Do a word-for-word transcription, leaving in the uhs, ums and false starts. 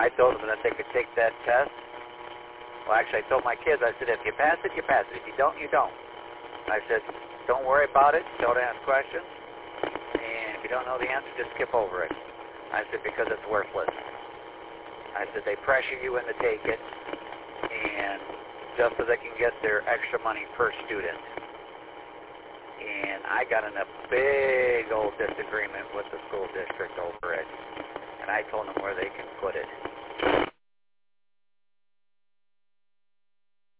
I told them that they could take that test. Well, actually, I told my kids, I said, if you pass it, you pass it. If you don't, you don't. I said, don't worry about it. Don't ask questions. And if you don't know the answer, just skip over it. I said, because it's worthless. I said, they pressure you into take it, and just so they can get their extra money per student. And I got in a big old disagreement with the school district over it. And I told them where they can put it.